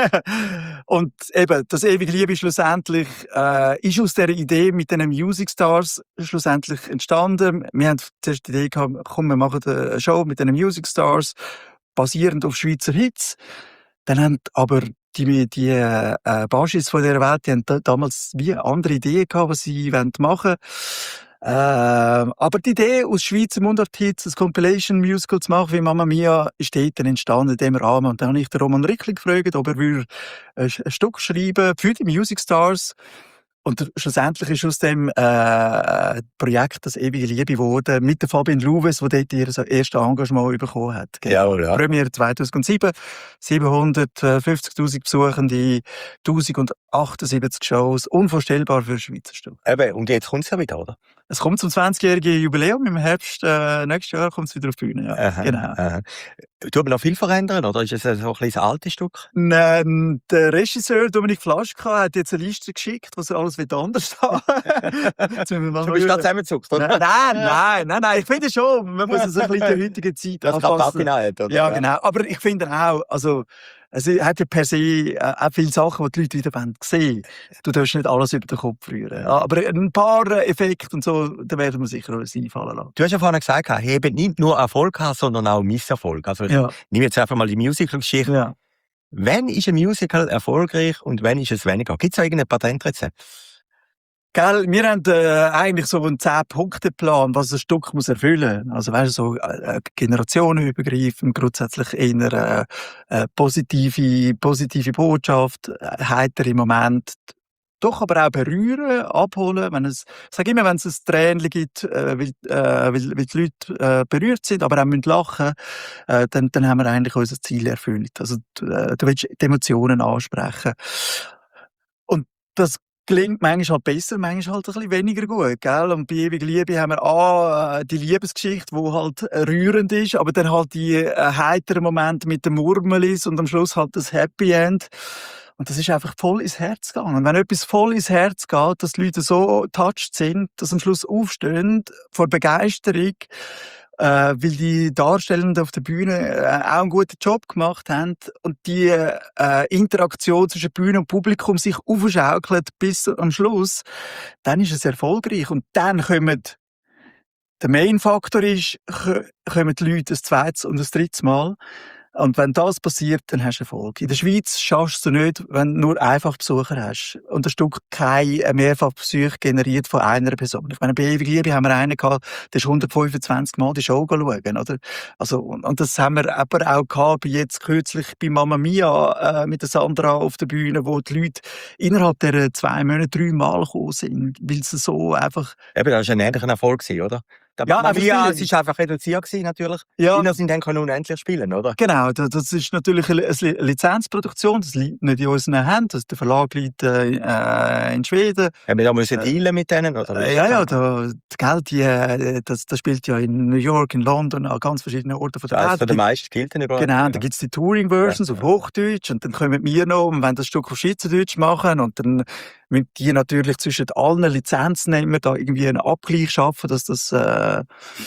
Speaker 3: Und eben, das ewige Liebe schlussendlich, äh, ist aus dieser Idee mit den Music Stars schlussendlich entstanden. Wir haben zuerst die Idee gehabt, komm, wir machen eine Show mit den Music Stars, basierend auf Schweizer Hits. Dann haben aber die, die äh, Basis von dieser Welt, die haben da, damals wie eine andere Ideen gehabt, was sie machen wollen. Äh, aber die Idee, aus Schweizer Mundart-Hits ein Compilation-Musical zu machen wie Mamma Mia, ist dort dann entstanden in dem Rahmen. Und dann habe ich den Roman Rickli gefragt, ob er würde ein, ein Stück schreiben für die Music Stars. Und schlussendlich ist aus dem äh, Projekt das ewige Liebe geworden, mit der Fabian Louwes, die dort ihr erstes Engagement bekommen hat.
Speaker 2: Ja, ja.
Speaker 3: Premiere zweitausendsieben, siebenhundertfünfzigtausend Besuchende, tausendachtundsiebenzig Shows, unvorstellbar für ein Schweizer Stück.
Speaker 2: Eben, und jetzt kommt es ja wieder, oder?
Speaker 3: Es kommt zum zwanzigjährigen Jubiläum, im Herbst äh, nächstes Jahr kommt es wieder auf die Bühne. Ja.
Speaker 2: Aha,
Speaker 3: Genau.
Speaker 2: aha. Tut man noch viel verändern, oder ist es so ein bisschen ein altes Stück?
Speaker 3: Ähm, der Regisseur Dominik Flaschka hat jetzt eine Liste geschickt, was er alles wird anders haben. Jetzt müssen wir mal
Speaker 2: Du bist
Speaker 3: schauen.
Speaker 2: da zusammengezuckt, oder?
Speaker 3: Nein, nein, nein, nein, nein, ich finde schon, man muss es ein bisschen der heutigen Zeit
Speaker 2: Das kann
Speaker 3: anpassen.
Speaker 2: Patina hat, oder?
Speaker 3: Ja, genau. Aber ich finde auch, also, es hat ja per se äh, auch viele Sachen, die die Leute wieder wollen sehen. Du darfst nicht alles über den Kopf rühren. Ja, aber ein paar Effekte und so, da werden wir sicher uns einfallen lassen.
Speaker 2: Du hast ja vorhin gesagt, ihr habt nicht nur Erfolg gehabt, sondern auch Misserfolg. Also, ich
Speaker 3: Ja,
Speaker 2: nehme jetzt einfach mal die Musical-Geschichte.
Speaker 3: ja.
Speaker 2: Wann ist ein Musical erfolgreich und wann ist es weniger? Gibt es da irgendein Patentrezept?
Speaker 3: Gell, wir haben äh, eigentlich so einen zehn-Punkte-Plan, was ein Stück muss erfüllen. Also weißt du, so äh, generationenübergreifend, grundsätzlich eher äh, äh, positive, positive Botschaft, äh, heitere Moment, doch aber auch berühren, abholen. Wenn es, ich sage immer, wenn es ein Tränchen gibt, äh, weil, äh, weil, weil die Leute äh, berührt sind, aber auch müssen lachen, äh, dann, dann haben wir eigentlich unser Ziel erfüllt. Also äh, du willst die Emotionen ansprechen. Und das gelingt manchmal halt besser, manchmal halt ein bisschen weniger gut, gell? Und bei «Ewige Liebe» haben wir ah, die Liebesgeschichte, die halt rührend ist, aber dann halt die äh, heiteren Momente mit den Murmelis und am Schluss halt das Happy End. Und das ist einfach voll ins Herz gegangen. Und wenn etwas voll ins Herz geht, dass die Leute so touched sind, dass am Schluss aufstehen vor Begeisterung, äh, weil die Darstellenden auf der Bühne äh, auch einen guten Job gemacht haben und die äh, Interaktion zwischen Bühne und Publikum sich aufschaukelt bis am Schluss, dann ist es erfolgreich. Und dann kommen, der Main-Faktor ist, kommen die Leute ein zweites und ein drittes Mal. Und wenn das passiert, dann hast du Erfolg. In der Schweiz schaffst du nicht, wenn du nur einfach Besucher hast. Und das Stück kein Mehrfachbesuch generiert von einer Person. Ich meine, bei «Ewige Liebe» haben wir einen gehabt, der ist hundertfünfundzwanzig Mal die Show schauen, oder? Also, und, und das haben wir aber auch gehabt, bei jetzt kürzlich bei «Mamma Mia», äh, mit der Sandra auf der Bühne, wo die Leute innerhalb der zwei Monate drei Mal gekommen sind, weil sie so einfach...
Speaker 2: Eben, das war ein ähnlicher Erfolg, oder?
Speaker 3: Ja,
Speaker 2: aber ja,
Speaker 3: es
Speaker 2: es war einfach reduziert gewesen, natürlich.
Speaker 3: Ja.
Speaker 2: Kinder sind dann können unendlich spielen, oder?
Speaker 3: Genau, das, das ist natürlich eine Lizenzproduktion, das liegt nicht in unseren Händen, also der Verlag liegt äh, in Schweden.
Speaker 2: Haben wir da müssen dealen mit denen, oder?
Speaker 3: Äh, ja, ja, da, Geld, die, äh, das, das spielt ja in New York, in London, an ganz verschiedenen Orten von der
Speaker 2: Welt.
Speaker 3: Welt.
Speaker 2: Das ist der meisten Gilden überall.
Speaker 3: Genau, da gibt's die Touring-Versions
Speaker 2: Ja,
Speaker 3: auf
Speaker 2: ja.
Speaker 3: Hochdeutsch und dann kommen wir noch und wenn das Stück auf Schweizerdeutsch machen und dann müssen die natürlich zwischen allen Lizenznehmern da irgendwie einen Abgleich schaffen, dass das äh,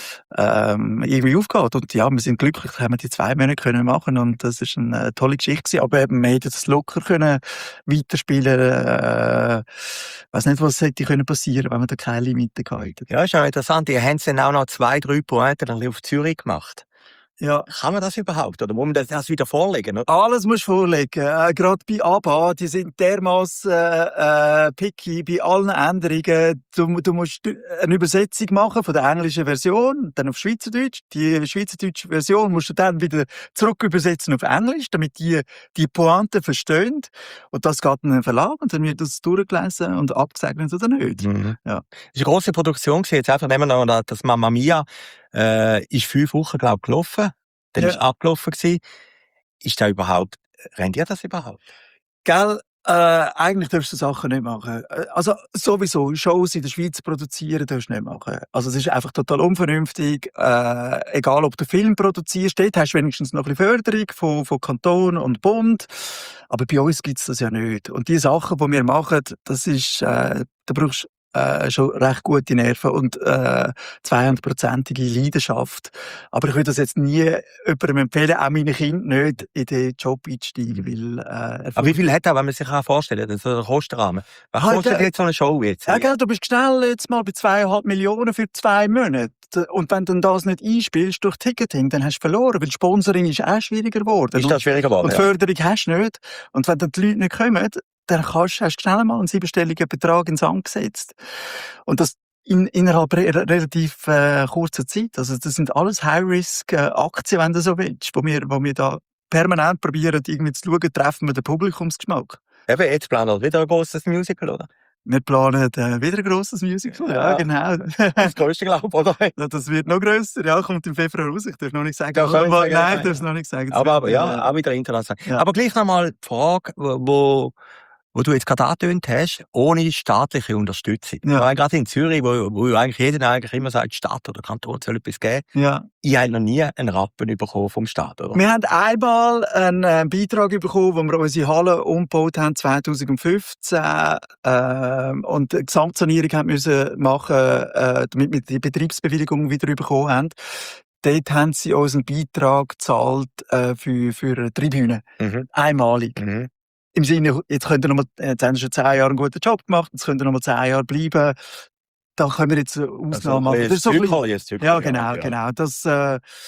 Speaker 3: ähm, irgendwie aufgeht. Und ja, wir sind glücklich, haben wir die zwei Monate können machen und das ist eine äh, tolle Geschichte gewesen. Aber eben, wir hätten das locker können weiterspielen. Äh, weiß nicht, was hätte können passieren, wenn wir da keine Limite gehabt hätten.
Speaker 2: Ja, ist ja interessant. Die haben dann auch noch zwei, drei Pointen auf Zürich gemacht.
Speaker 3: Ja.
Speaker 2: Kann man das überhaupt? Oder muss man das wieder vorlegen? Oder?
Speaker 3: Alles musst du vorlegen. Äh, Gerade bei ABBA, die sind dermassen äh, äh, picky bei allen Änderungen. Du, du musst eine Übersetzung machen von der englischen Version, dann auf Schweizerdeutsch. Die schweizerdeutsche Version musst du dann wieder zurück übersetzen auf Englisch, damit die die Pointe verstehen. Und das geht in den Verlag und dann wird das durchgelesen und abgesegnet oder nicht.
Speaker 2: Mhm.
Speaker 3: Ja.
Speaker 2: Das ist eine grosse Produktion gewesen. Jetzt einfach nehmen wir noch das «Mamma Mia». Äh, ist fünf Wochen, glaube ich, gelaufen. Dann
Speaker 3: Ja.
Speaker 2: ist abgelaufen gewesen. Ist da überhaupt, rennt ihr das überhaupt?
Speaker 3: Gell, äh, eigentlich darfst du Sachen nicht machen. Äh, Also sowieso, Shows in der Schweiz produzieren darfst du nicht machen. Also es ist einfach total unvernünftig. Äh, egal, ob du Film produzierst, dort hast du wenigstens noch ein bisschen Förderung von, von Kanton und Bund. Aber bei uns gibt's das ja nicht. Und die Sachen, die wir machen, das ist, äh, da brauchst äh, schon recht gute Nerven und äh, zweihundertprozentige Leidenschaft. Aber ich würde das jetzt nie jemandem empfehlen, auch meinen Kindern nicht, in den Job einzusteigen, weil... Äh,
Speaker 2: Aber wie viel hat er, wenn man sich vorstellen kann, so der Kostenrahmen? Was
Speaker 3: Halt,
Speaker 2: kostet
Speaker 3: äh,
Speaker 2: jetzt so eine Show jetzt?
Speaker 3: Ja, gell, du bist schnell jetzt mal bei zweieinhalb Millionen für zwei Monate. Und wenn du das nicht einspielst durch Ticketing, dann hast du verloren, weil Sponsoring ist auch schwieriger geworden.
Speaker 2: Ist das schwieriger geworden?
Speaker 3: Und Förderung hast du nicht. Und wenn dann die Leute nicht kommen, dann kannst, hast du schnell mal einen siebenstelligen Betrag ins Sand gesetzt. Und das in, innerhalb re relativ äh, kurzer Zeit. Also das sind alles High-Risk-Aktien, wenn du so willst, wo wir, wo wir da permanent probieren, irgendwie zu schauen, treffen wir den Publikumsgeschmack.
Speaker 2: Eben, jetzt planen wir wieder ein grosses Musical, oder?
Speaker 3: Wir planen äh, wieder ein grosses Musical, ja,
Speaker 2: Ja.
Speaker 3: genau.
Speaker 2: Das grösste, glaube ich, oder?
Speaker 3: Ja, das wird noch grösser, ja, kommt im Februar raus. Ich darf noch nicht sagen.
Speaker 2: Ja, kann ich
Speaker 3: aber,
Speaker 2: sagen,
Speaker 3: nein,
Speaker 2: ja.
Speaker 3: ich darf es noch nicht sagen. Das
Speaker 2: Aber,
Speaker 3: wird,
Speaker 2: aber ja,
Speaker 3: äh,
Speaker 2: auch wieder international.
Speaker 3: Ja.
Speaker 2: Aber gleich nochmal die Frage, wo, wo, wo du jetzt gerade angetönt hast, ohne staatliche Unterstützung.
Speaker 3: Ja.
Speaker 2: Ja. Gerade in Zürich, wo, wo eigentlich jeder eigentlich immer sagt, Stadt oder Kanton soll etwas geben.
Speaker 3: ja.
Speaker 2: Ich habe noch nie einen Rappen bekommen vom Staat, oder?
Speaker 3: Wir haben einmal einen äh, Beitrag bekommen, wo wir unsere Halle umgebaut haben, zwanzig fünfzehn, äh, und eine Gesamtsanierung haben müssen machen, äh, damit wir die Betriebsbewilligung wieder bekommen haben. Dort haben sie uns einen Beitrag gezahlt äh, für, für eine Tribüne.
Speaker 2: Mhm.
Speaker 3: Einmalig.
Speaker 2: Mhm.
Speaker 3: Im Sinne, jetzt könnt ihr noch mal, jetzt haben sie schon zehn Jahre einen guten Job gemacht, jetzt könnt ihr noch mal zehn Jahre bleiben. Da können wir jetzt eine Ausnahme machen.
Speaker 2: Das ist so ein
Speaker 3: so ein bisschen-
Speaker 2: Zückerli, ein Zückerli,
Speaker 3: ja, genau, genau. Das, äh,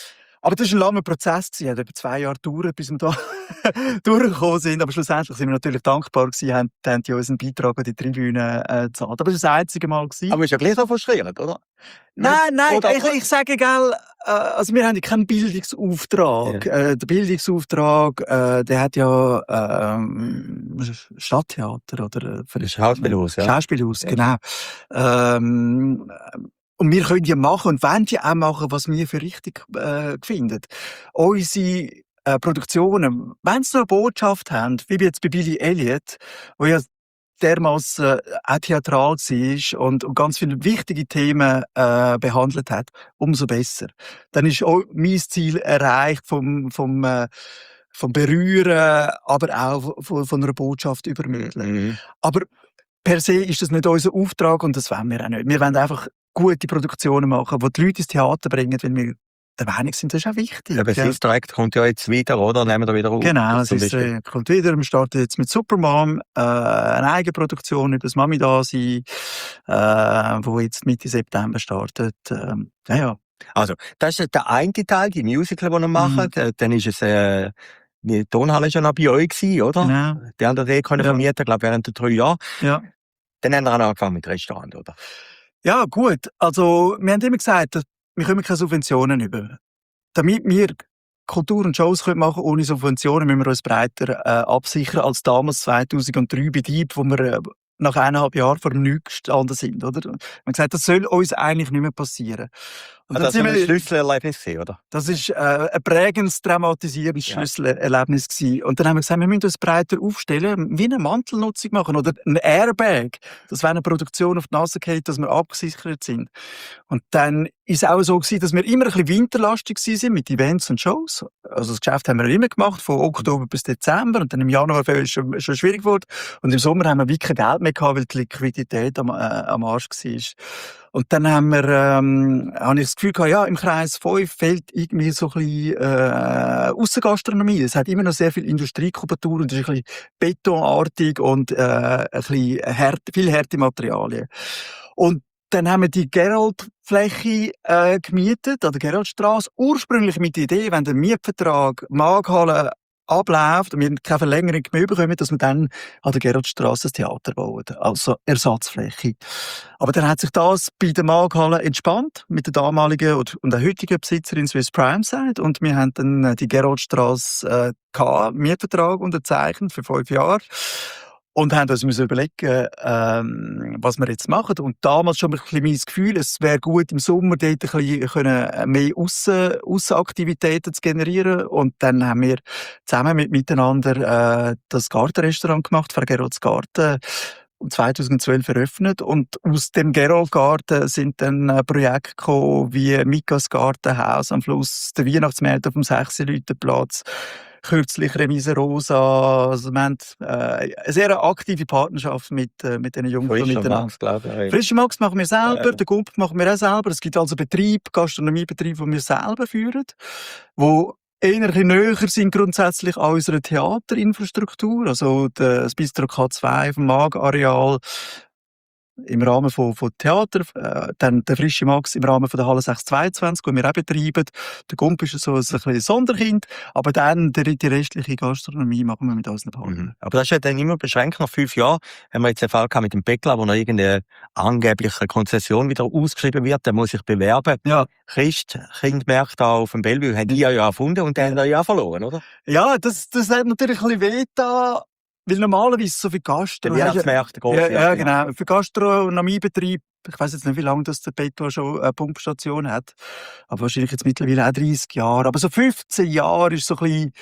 Speaker 3: Aber das war ein langer Prozess. Es hat über zwei Jahre gedauert, bis wir da durchgekommen sind. Aber schlussendlich sind wir natürlich dankbar gewesen, haben, haben die unseren Beitrag an die Tribüne äh, gezahlt. Aber das war das einzige Mal gewesen.
Speaker 2: Aber ist ja gleich so frustrierend, oder?
Speaker 3: Nein, nein,
Speaker 2: Oder-
Speaker 3: ich, ich sage, gell, äh, also wir haben ja keinen Bildungsauftrag.
Speaker 2: Ja.
Speaker 3: Äh, der Bildungsauftrag, äh, der hat ja ähm, Stadttheater oder äh, für
Speaker 2: Schauspielhaus, ja.
Speaker 3: Schauspielhaus,
Speaker 2: Ja.
Speaker 3: genau. Ähm, und wir können ja machen und wollen ja auch machen, was wir für richtig äh, finden. Unsere äh, Produktionen, wenn sie noch eine Botschaft haben, wie jetzt bei Billy Elliot, wo ja dermaßen äh, auch theatral war und, und ganz viele wichtige Themen äh, behandelt hat, umso besser. Dann ist auch mein Ziel erreicht vom, vom, äh, vom Berühren, aber auch von, von einer Botschaft übermitteln.
Speaker 2: Mhm.
Speaker 3: Aber per se ist das nicht unser Auftrag und das wollen wir auch nicht. Wir wollen einfach gute Produktionen machen, die die Leute ins Theater bringen, weil wir der Meinung sind, das ist auch wichtig.
Speaker 2: Aber
Speaker 3: ja.
Speaker 2: Sister Act kommt ja jetzt wieder, oder? Nehmen wir da wieder auf.
Speaker 3: Genau, es
Speaker 2: Zum
Speaker 3: ist,
Speaker 2: Beispiel.
Speaker 3: äh, kommt wieder. Wir starten jetzt mit Supermom, äh, eine Eigenproduktion über das Mami da sein, äh, wo jetzt Mitte September startet. Ähm, ja, ja.
Speaker 2: Also, das ist der eine Teil, die Musical, die ihr
Speaker 3: Mhm.
Speaker 2: macht. Äh, Dann ist es, äh, die Tonhalle ist ja noch bei euch gewesen, oder?
Speaker 3: Genau.
Speaker 2: Die haben die können
Speaker 3: Ja.
Speaker 2: vermieten, glaube ich, während der drei Jahre.
Speaker 3: Ja.
Speaker 2: Dann haben wir auch noch angefangen mit Restaurant, oder?
Speaker 3: Ja, gut. Also, wir haben immer gesagt, dass wir können keine Subventionen über. Damit wir Kultur und Shows können machen ohne Subventionen, müssen wir uns breiter äh, absichern als damals zweitausenddrei bei Dieb, wo wir äh, nach eineinhalb Jahren vor dem Nichts gestanden sind. Oder? Wir haben gesagt, das soll uns eigentlich nicht mehr passieren. Und
Speaker 2: Also, das
Speaker 3: dann
Speaker 2: war
Speaker 3: sind
Speaker 2: ein
Speaker 3: wir,
Speaker 2: Schlüsselerlebnis gewesen, oder?
Speaker 3: das war äh, ein prägendes, traumatisierendes
Speaker 2: Ja.
Speaker 3: Schlüsselerlebnis gewesen. Und dann haben wir gesagt, wir müssen uns breiter aufstellen, wie eine Mantelnutzung machen oder ein Airbag. Das wäre eine Produktion auf die Nase geht, dass wir abgesichert sind. Und dann ist es auch so gewesen, dass wir immer ein bisschen winterlastig sind mit Events und Shows. Also das Geschäft haben wir immer gemacht, von Oktober bis Dezember. Und dann im Januar ist es schon, schon schwierig geworden. Und im Sommer haben wir wirklich kein Geld mehr gehabt, weil die Liquidität am, äh, am Arsch war. Und dann haben wir, ähm, habe ich das Gefühl gehabt, ja, im Kreis fünf fehlt irgendwie so ein bisschen, äh, Aussengastronomie. Es hat immer noch sehr viel Industriekultur und es ist ein bisschen betonartig und, äh, ein bisschen hart, viel harte Materialien. Und dann haben wir die Gerold-Fläche äh, gemietet, an der Geroldstraße. Ursprünglich mit der Idee, wenn der Mietvertrag Markthalle abläuft und wir keine Verlängerung mehr bekommen, dass wir dann an der Geroldstraße ein Theater bauen, also Ersatzfläche. Aber dann hat sich das bei der Markthalle entspannt mit der damaligen und der heutigen Besitzerin Swiss Prime Side und wir haben dann die Geroldstraße äh, gehabt, Mietvertrag unterzeichnet für fünf Jahre. Und haben uns müssen überlegen, ähm, was wir jetzt machen. Und damals schon ein bisschen mein Gefühl, es wäre gut, im Sommer dort ein bisschen können, mehr Aussen, Aussenaktivitäten zu generieren. Und dann haben wir zusammen mit miteinander äh, das Gartenrestaurant gemacht, Frau Gerolds Garten, zweitausendzwölf eröffnet. Und aus dem Gerold-Garten sind dann äh, Projekte gekommen, wie Mikas Gartenhaus am Fluss, der Weihnachtsmarkt auf dem Sechs-Leute-Platz, kürzlich Remise Rosa. Also wir haben äh, eine sehr aktive Partnerschaft mit, äh, mit diesen Jungs.
Speaker 2: Frisch und
Speaker 3: miteinander.
Speaker 2: Max, glaube ich.
Speaker 3: Frische Max machen wir selber,
Speaker 2: Ja.
Speaker 3: den Gump machen wir auch selber. Es gibt also Betriebe, Gastronomiebetriebe, die wir selber führen, die eher ein bisschen näher sind grundsätzlich an unserer Theaterinfrastruktur. Also das Bistro K zwei auf dem Mag-Areal im Rahmen von, von Theater, äh, dann der Frische Max im Rahmen von der Halle sechshundertzweiundzwanzig, die wir auch betreiben. Der Gump ist so ein, ein bisschen Sonderkind, aber dann die, die restliche Gastronomie machen wir mit unseren Partnern.
Speaker 2: Mhm. Aber das ist ja dann immer beschränkt nach fünf Jahren. Haben wir jetzt einen Fall gehabt mit dem Beckler, wo noch irgendeine angebliche Konzession wieder ausgeschrieben wird, der muss sich bewerben.
Speaker 3: Ja.
Speaker 2: Christ, Kindmärkte auf dem Bellevue, haben die ja ja erfunden und dann haben wir ja verloren, oder?
Speaker 3: Ja, das, das hat natürlich ein bisschen weh da, weil normalerweise so viel Gastro...
Speaker 2: Der Weihnachtsmärkte, grosse,
Speaker 3: ja, ja,
Speaker 2: ja,
Speaker 3: genau. Für Gastronomiebetrieb, ich weiss jetzt nicht, wie lange das der Beto schon eine Pumpstation hat, aber wahrscheinlich jetzt mittlerweile auch dreißig Jahre. Aber so fünfzehn Jahre ist so ein bisschen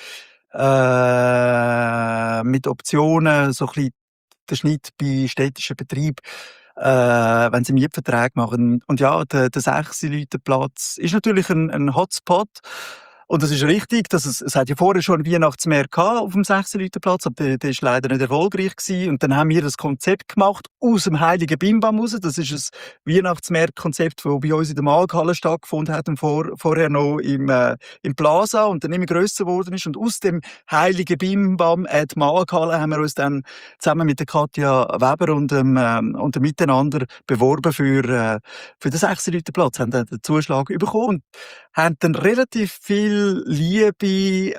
Speaker 3: äh, mit Optionen so ein bisschen der Schnitt bei städtischen Betrieben, äh, wenn sie Mietverträge machen. Und ja, der, der Sechs-Leute-Platz ist natürlich ein, ein Hotspot. Und das ist richtig, dass es, es hat ja vorher schon einen Weihnachtsmarkt gehabt auf dem Sechs-Leute-Platz, aber der, der ist leider nicht erfolgreich gewesen. Und dann haben wir das Konzept gemacht aus dem Heiligen Bimbam raus. Das ist ein Weihnachtsmarktkonzept, das bei uns in der Markthalle stattgefunden hat und vor, vorher noch im, äh, im Plaza und dann immer grösser geworden ist. Und aus dem Heiligen Bimbam at Markthalle haben wir uns dann zusammen mit der Katja Weber und dem, ähm, und dem Miteinander beworben für, äh, für den Sechs-Leute-Platz, haben dann den Zuschlag bekommen. Und haben dann relativ viel Liebe,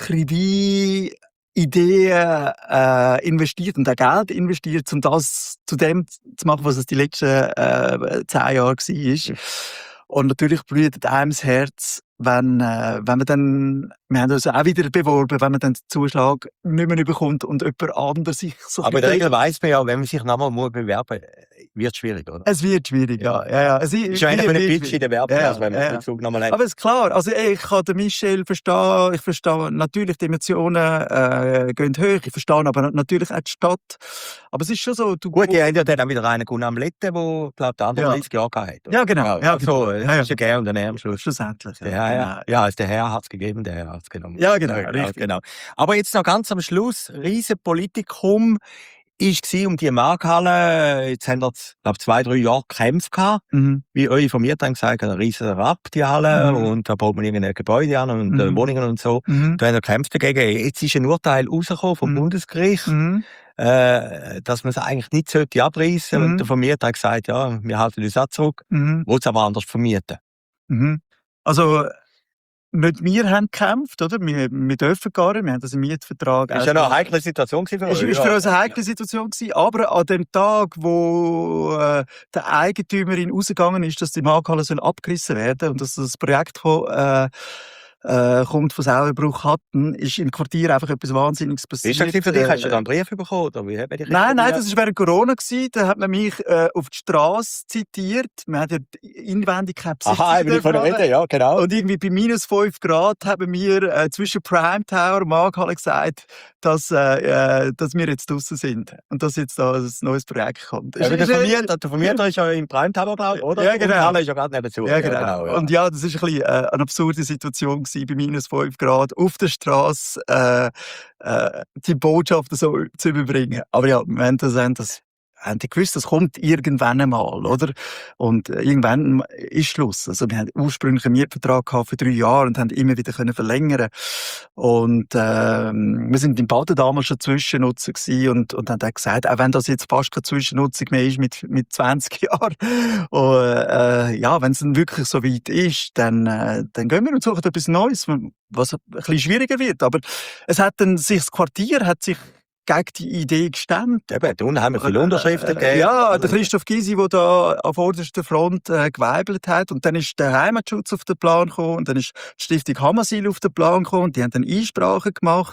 Speaker 3: Akribie, Ideen äh, investiert und auch Geld investiert, um das zu dem zu machen, was es die letzten äh, zehn Jahre war. Und natürlich blutet einem das Herz, wenn, äh, wenn man dann, wir haben uns auch wieder beworben, wenn man dann den Zuschlag nicht mehr bekommt und jemand anderes sich so...
Speaker 2: Aber in der Regel weiss man ja, wenn man sich nochmal bewerben muss, wird es schwierig, oder?
Speaker 3: Es wird schwierig, ja. ja, ja. Es
Speaker 2: ist ja eigentlich ein Pitch in der Werbung,
Speaker 3: ja,
Speaker 2: also wenn man
Speaker 3: ja.
Speaker 2: den Bezug nochmal hat.
Speaker 3: Aber es ist klar, also ey, ich kann den Michel verstehen, ich verstehe natürlich, die Emotionen äh, gehen hoch, ich verstehe aber natürlich auch die Stadt. Aber es ist schon so... Du,
Speaker 2: Gut, die haben ja dann auch wieder einen Gunnar am Letten, der, glaube ich, einunddreißig
Speaker 3: ja.
Speaker 2: Jahre gehabt hat.
Speaker 3: Ja, genau. Ja,
Speaker 2: also,
Speaker 3: genau.
Speaker 2: das
Speaker 3: Ja, ja.
Speaker 2: ist ja gern und dann am Schluss.
Speaker 3: Schlussendlich.
Speaker 2: Ja, ja, ja. Ja, also der Herr hat es gegeben, der Herr hat es genommen.
Speaker 3: Ja, genau,
Speaker 2: ja,
Speaker 3: richtig.
Speaker 2: genau. Aber jetzt noch ganz am Schluss, riesen Politikum war um die Markthalle. Jetzt haben wir, glaube zwei, drei Jahre gekämpft gehabt.
Speaker 3: Mhm.
Speaker 2: Wie euch von mir dann gesagt, ein riesen Rapp, die Halle.
Speaker 3: Mhm.
Speaker 2: Und da baut man irgendein Gebäude an und äh,
Speaker 3: Mhm.
Speaker 2: Wohnungen und so.
Speaker 3: Mhm.
Speaker 2: Da haben wir gekämpft dagegen. Jetzt ist ein Urteil rausgekommen vom
Speaker 3: Mhm.
Speaker 2: Bundesgericht,
Speaker 3: Mhm.
Speaker 2: äh, dass man es eigentlich nicht sollte abreißen.
Speaker 3: Mhm.
Speaker 2: Und der Vermieter hat gesagt, ja, wir halten uns auch zurück.
Speaker 3: Mhm.
Speaker 2: Wollen es aber anders vermieten.
Speaker 3: Mhm. Also, nicht wir haben gekämpft, oder? Wir, wir dürfen gar nicht, wir haben das im Mietvertrag...
Speaker 2: Das war ja noch eine heikle Situation für
Speaker 3: Es
Speaker 2: euch.
Speaker 3: war für uns eine heikle Situation gewesen, aber an dem Tag, wo äh, der Eigentümerin rausgegangen ist, dass die Markthalle abgerissen werden soll und dass das Projekt von, äh, äh, kommt von Sauerbruch hatten, ist im Quartier einfach etwas Wahnsinniges passiert.
Speaker 2: Ist das für dich?
Speaker 3: Äh,
Speaker 2: Hast du da einen Brief bekommen? Oder wie hat man dich
Speaker 3: Nein, nein,
Speaker 2: informiert?
Speaker 3: das war während Corona gewesen. Da hat man mich äh, auf die Straße zitiert. Man hat ja inwendig keine Besichtigung
Speaker 2: Aha, wenn ich von der
Speaker 3: dürfen
Speaker 2: Rede, ja, genau.
Speaker 3: und irgendwie bei minus fünf Grad haben wir äh, zwischen Prime Tower und Markthalle gesagt, dass, äh, äh, dass wir jetzt draussen sind und dass jetzt da ein neues Projekt kommt.
Speaker 2: Ja,
Speaker 3: Ist-
Speaker 2: der,
Speaker 3: ist-
Speaker 2: Vermieter, der Vermieter ist ja im Primetime, glaube ich, oder?
Speaker 3: Ja, genau.
Speaker 2: Und die Halle ist ja gerade nebenzu.
Speaker 3: Ja, genau.
Speaker 2: ja.
Speaker 3: Und ja, das war ein bisschen, äh, eine absurde Situation gewesen, bei minus fünf Grad auf der Straße äh, äh, die Botschaft so zu überbringen. Aber ja, wir haben das, haben das haben die gewusst, das kommt irgendwann einmal, oder? Und äh, irgendwann ist Schluss. Also wir hatten ursprünglich einen Mietvertrag gehabt für drei Jahre und haben immer wieder können verlängern. Und ähm, wir sind in Baden damals schon Zwischennutzer gewesen und und haben dann gesagt, auch wenn das jetzt fast keine Zwischennutzung mehr ist mit mit zwanzig Jahren, und, äh, ja, wenn es dann wirklich so weit ist, dann äh, dann gehen wir und suchen etwas Neues, was ein bisschen schwieriger wird. Aber es hat dann sich das Quartier hat sich gegen die Idee gestemmt.
Speaker 2: Eben, da unten haben wir viele Unterschriften gegeben.
Speaker 3: Ja, der Christoph Gysi, der da an vorderster Front äh, geweibelt hat. Und dann ist der Heimatschutz auf den Plan gekommen. Und dann ist die Stiftung Hamasil auf den Plan gekommen. Und die haben dann Einsprachen gemacht.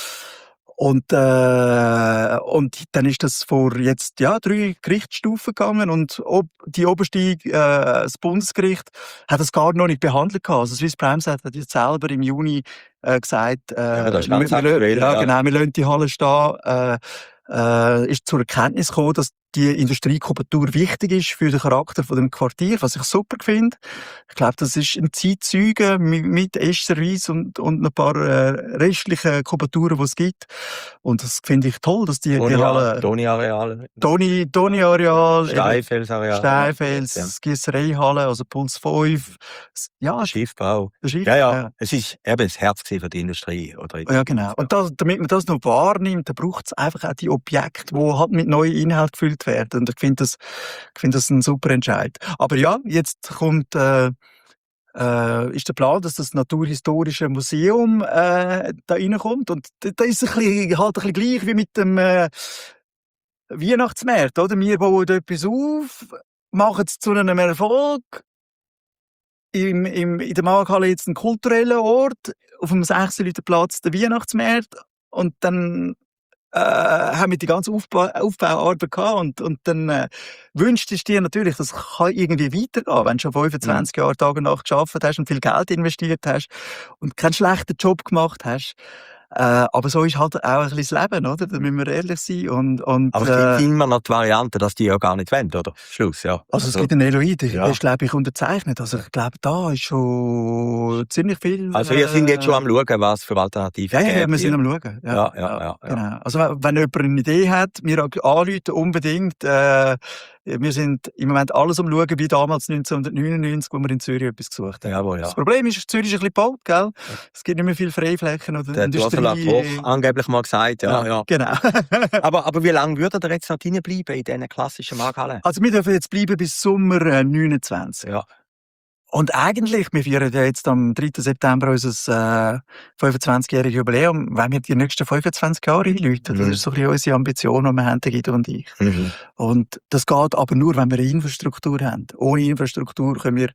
Speaker 3: Und, äh, und dann ist das vor jetzt, ja, drei Gerichtsstufen gegangen. Und ob, die oberste, äh, das Bundesgericht, hat das gar noch nicht behandelt gehabt. Also Swiss Prime hat jetzt selber im Juni äh, gesagt, äh,
Speaker 2: Ja, das ist ganz
Speaker 3: wir, wir,
Speaker 2: aktuell,
Speaker 3: ja,
Speaker 2: ja.
Speaker 3: genau, wir lassen die Halle stehen. Äh, äh, ist zur Erkenntnis gekommen, dass die Industriekubatur wichtig ist für den Charakter von dem Quartier, was ich super finde. Ich glaube, das ist ein Zeitzeuge mit, mit Esterwies und, und ein paar äh, restlichen Kubaturen, die es gibt. Und das finde ich toll, dass die, die Halle...
Speaker 2: Toni-Areale,
Speaker 3: Toni, Toni Areal,
Speaker 2: Steinfels-Areal.
Speaker 3: Steinfels,
Speaker 2: Ja.
Speaker 3: Gießereihalle, also Puls fünf. Ja,
Speaker 2: Schiffbau.
Speaker 3: der Schiff,
Speaker 2: Ja, ja, es ist eben das Herz gewesen für die Industrie. Oder?
Speaker 3: Ja, genau. Und das, damit man das noch wahrnimmt, da braucht es einfach auch die Objekte, die halt mit neuen Inhalten gefüllt werden. Und ich finde das, ich finde das ein super Entscheid. Aber ja, jetzt kommt, äh, äh, ist der Plan, dass das Naturhistorische Museum äh, da reinkommt. Und da da ist es ein bisschen, halt ein bisschen gleich wie mit dem äh, Weihnachtsmarkt, oder? Wir bauen etwas auf, machen es zu einem Erfolg. Im, im, in der Markthalle jetzt einen kulturellen Ort, auf dem Sechsen-Leute-Platz der Weihnachtsmarkt und dann äh, haben wir die ganze Aufbau, Aufbauarbeit gehabt und, und dann äh, wünscht es dir natürlich, das kann irgendwie weitergehen, wenn du schon fünfundzwanzig Jahre Tag und Nacht gearbeitet hast und viel Geld investiert hast und keinen schlechten Job gemacht hast. Äh, aber so ist halt auch ein bisschen das Leben, oder? Da müssen wir ehrlich sein. Und, und,
Speaker 2: Aber es gibt immer noch die Variante, dass die ja gar nicht wollen, oder? Schluss, ja.
Speaker 3: Also es gibt einen Eloid, der
Speaker 2: ja.
Speaker 3: ist, glaube ich, unterzeichnet. Also ich glaube, da ist schon ziemlich viel...
Speaker 2: Also wir sind jetzt schon am schauen, was für Alternativen
Speaker 3: Ja, ja, ja,
Speaker 2: gäbe.
Speaker 3: wir sind am schauen. Ja,
Speaker 2: Ja, ja, ja, ja.
Speaker 3: Genau. Also wenn jemand eine Idee hat, wir anrufen unbedingt. Äh, wir sind im Moment alles am schauen, wie damals neunzehnhundertneunundneunzig, wo wir in Zürich etwas gesucht haben.
Speaker 2: Jawohl, ja.
Speaker 3: Das Problem ist, Zürich ist ein bisschen gebaut, gell? Es gibt nicht mehr viele Freiflächen oder
Speaker 2: Der hat
Speaker 3: Industrie.
Speaker 2: Ursula Koch angeblich mal gesagt, ja, ja.
Speaker 3: Genau.
Speaker 2: aber, aber wie lange würde er jetzt noch bleiben in diesen klassischen Markthallen?
Speaker 3: Also wir dürfen jetzt bleiben bis Sommer äh, neunundzwanzig.
Speaker 2: Ja.
Speaker 3: Und eigentlich, wir feiern ja jetzt am dritten September unser äh, fünfundzwanzigjähriges Jubiläum, wenn wir die nächsten fünfundzwanzig Jahre einläuten. Das
Speaker 2: Mhm.
Speaker 3: ist so ein bisschen unsere Ambition, die wir haben, der Guido und ich.
Speaker 2: Mhm.
Speaker 3: Und das geht aber nur, wenn wir eine Infrastruktur haben. Ohne Infrastruktur können wir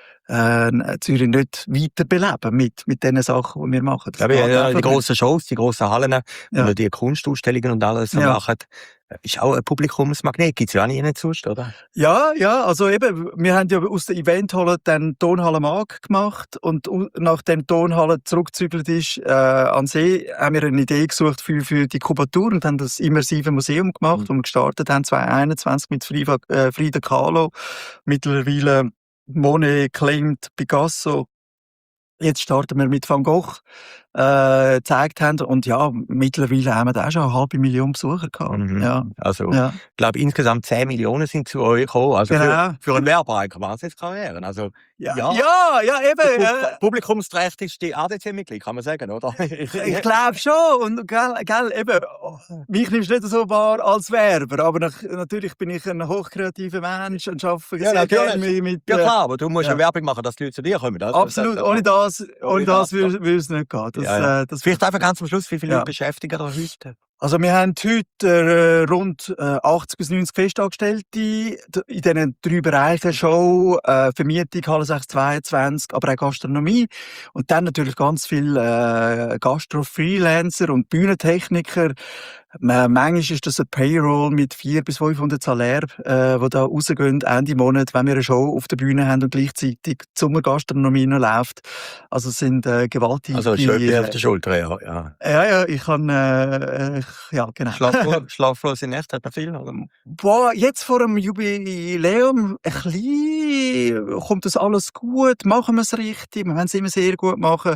Speaker 3: äh, Zürich nicht weiterbeleben mit, mit den Sachen, die wir machen. Das
Speaker 2: Ja, aber
Speaker 3: geht
Speaker 2: ja,
Speaker 3: einfach
Speaker 2: die grossen Shows, die grossen Hallen,
Speaker 3: Ja.
Speaker 2: oder die Kunstausstellungen und alles so
Speaker 3: Ja.
Speaker 2: machen, ist auch ein Publikumsmagnet. Gibt's ja auch nicht sonst, oder?
Speaker 3: Ja, ja, also eben, wir haben ja aus der Eventhalle dann Tonhalle Mag gemacht und u- nachdem die Tonhalle zurückgezügelt ist äh, an See, haben wir eine Idee gesucht für, für die Kubatur und haben das immersive Museum gemacht,
Speaker 2: Mhm.
Speaker 3: wo wir gestartet haben zwanzig einundzwanzig mit Frida, äh, Frida Kahlo, mittlerweile Monet, Klimt, Picasso. Jetzt starten wir mit Van Gogh, äh, gezeigt haben und ja, mittlerweile haben wir da auch schon eine halbe Million Besucher gehabt.
Speaker 2: Mhm.
Speaker 3: Ja,
Speaker 2: Also,
Speaker 3: ja.
Speaker 2: ich glaube, insgesamt zehn Millionen sind zu euch gekommen. Also
Speaker 3: Genau.
Speaker 2: für, für einen Werbeeigner Wahnsinnskarriere. Also,
Speaker 3: Ja,
Speaker 2: Ja.
Speaker 3: ja, ja,
Speaker 2: der
Speaker 3: eben.
Speaker 2: Pub
Speaker 3: Äh,
Speaker 2: publikumsträchtigste A D C-Mitglied, kann man sagen, oder?
Speaker 3: Ich glaube schon. Und gell, gell, eben, mich nimmst du nicht so wahr als Werber, aber nach, natürlich bin ich ein hochkreativer Mensch und arbeite
Speaker 2: Ja,
Speaker 3: sehr gerne
Speaker 2: natürlich.
Speaker 3: mit, mit
Speaker 2: Ja
Speaker 3: äh,
Speaker 2: klar, aber du musst ja
Speaker 3: ja.
Speaker 2: Werbung machen, dass die Leute zu dir kommen. Das,
Speaker 3: absolut.
Speaker 2: das,
Speaker 3: Ohne das, ohne das
Speaker 2: das-
Speaker 3: würde würde es nicht gehen. Das,
Speaker 2: Ja, ja.
Speaker 3: Äh, das,
Speaker 2: Vielleicht einfach ganz am Schluss, wie viele
Speaker 3: Ja.
Speaker 2: Leute beschäftigen da heute?
Speaker 3: Also wir haben heute äh, rund äh, achtzig bis neunzig Festangestellte d- in diesen drei Bereichen: Show, äh, Vermietung, Halle sechs zweiundzwanzig, aber auch Gastronomie. Und dann natürlich ganz viele äh, Gastro-Freelancer und Bühnentechniker. Äh, manchmal ist das ein Payroll mit vierhundert bis fünfhundert Salär, äh, die da rausgehen Ende Monat, wenn wir eine Show auf der Bühne haben und gleichzeitig die Sommergastronomie noch läuft. Also es sind äh, gewaltige...
Speaker 2: Also schon etwas
Speaker 3: äh,
Speaker 2: auf der Schulter, ja. ja.
Speaker 3: ja, ja, ich kann... Äh, äh, ja, genau.
Speaker 2: Schlaflos, schlaflose Nächte hat man viel, oder?
Speaker 3: Boah, jetzt vor dem Jubiläum ein bisschen kommt das alles gut, machen wir es richtig, wir wollen es immer sehr gut machen,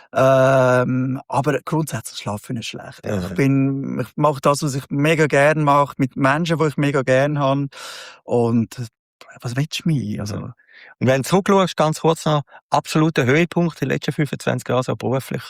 Speaker 3: ähm, aber grundsätzlich schlafe ich nicht schlecht.
Speaker 2: Ja.
Speaker 3: Ich bin, ich mache das, was ich mega gerne mache, mit Menschen, die ich mega gerne habe und äh, was willst du mich? Also,
Speaker 2: Ja. Und wenn du zurückschaust, ganz kurz noch, absoluter Höhepunkt in den letzten fünfundzwanzig Jahren, so beruflich,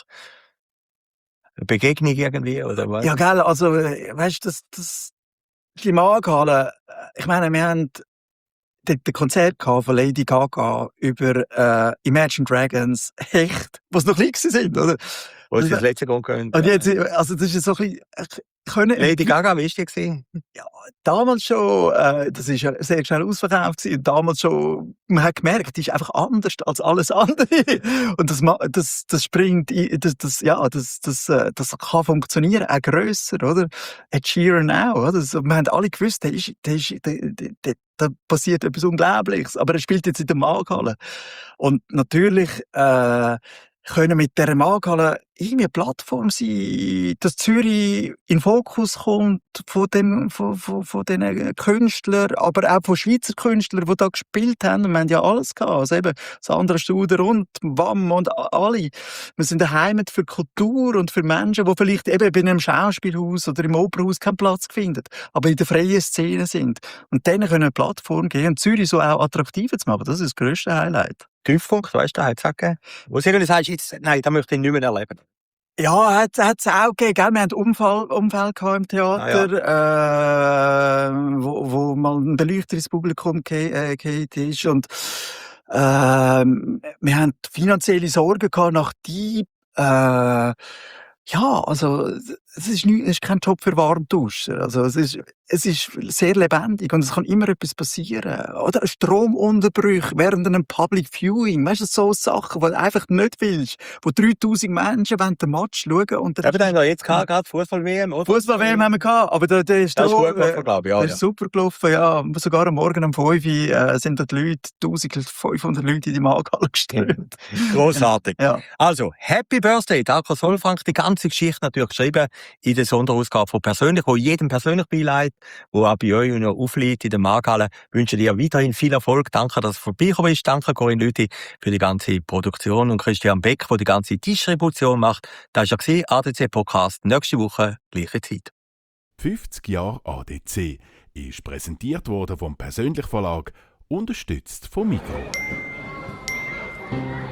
Speaker 2: eine Begegnung irgendwie, oder was?
Speaker 3: ja, gell, also, äh, weißt du, das, das, die Markthalle, äh, ich meine, wir haben den, den Konzert gehabt von Lady Gaga über äh, Imagine Dragons, echt, was noch klein sind, oder?
Speaker 2: Wo sie
Speaker 3: das-
Speaker 2: das letzte gehen können.
Speaker 3: Und jetzt, also das ist so ein bisschen, äh, können,
Speaker 2: Lady Gaga, wie ist die gewesen?
Speaker 3: damals schon, äh, das ist ja sehr schnell ausverkauft gewesen, und damals schon, man hat gemerkt, die ist einfach anders als alles andere. Und das, ma- das, das springt, in- das, das, ja, das, das, äh, das kann funktionieren, auch grösser, oder? Ed Sheeran auch, oder? Das, wir haben alle gewusst, der ist, der ist, der, der, der, da passiert etwas Unglaubliches, aber er spielt jetzt in der Markthalle. Und natürlich, äh, können mit dieser Markthalle irgendwie eine Plattform sein, dass Zürich in den Fokus kommt von, dem, von, von, von diesen Künstlern, aber auch von Schweizer Künstlern, die da gespielt haben. Und wir haben ja alles gehabt. Also eben Sandra Studer und Wam und a- alle. Wir sind eine Heimat für Kultur und für Menschen, die vielleicht eben bei einem Schauspielhaus oder im Opernhaus keinen Platz finden, aber in der freien Szene sind. Und denen können eine Plattform geben und Zürich so auch attraktiver zu machen. Das ist das grösste Highlight.
Speaker 2: Tiefpunkt, weißt du, hat es auch gegeben. Wo du irgendwie sagst, jetzt, nein, das möchte ich nicht mehr erleben.
Speaker 3: Ja, hat es auch gegeben. Gell? Wir hatten Unfall, Unfall gehabt im Theater, äh, wo, wo mal ein Beleuchter ins Publikum gefallen äh, gefallen ist. Und ähm, wir haben finanzielle Sorgen gehabt nach Dieb. Äh, ja, also es ist, nicht, es ist kein Job für Warmduscher. Also es ist, es ist sehr lebendig und es kann immer etwas passieren. Oder Stromunterbrüche während einem Public Viewing. Weißt du, so Sachen, die du einfach nicht willst. Wo dreitausend Menschen wollen den Match schauen und
Speaker 2: Eben, dann haben wir jetzt gehabt, gerade Fußball-W M, oder?
Speaker 3: Fußball-W M haben wir gehabt, aber der, der ist
Speaker 2: Das ist
Speaker 3: da,
Speaker 2: gut gelaufen, glaube ich. Ja,
Speaker 3: der
Speaker 2: ja.
Speaker 3: ist super gelaufen, ja. Sogar am Morgen um fünf Uhr äh, sind da die Leute, eintausendfünfhundert Leute in die Markthalle geströmt.
Speaker 2: Grossartig.
Speaker 3: Ja.
Speaker 2: Also, Happy Birthday, Darko Solfrank. Die ganze Geschichte natürlich geschrieben in der Sonderausgabe von «Persönlich», wo jedem persönlich beileitet, wo auch bei euch noch aufliegt in der Markthalle. Wünsche dir weiterhin viel Erfolg. Danke, dass du vorbeigekommen bist. Danke, Corinne Lüthi, für die ganze Produktion und Christian Beck, der die ganze Distribution macht. Das war ja A D C-Podcast. Nächste Woche, gleiche Zeit.
Speaker 1: fünfzig Jahre A D C ist präsentiert worden vom Persönlich Verlag, unterstützt vom Migros.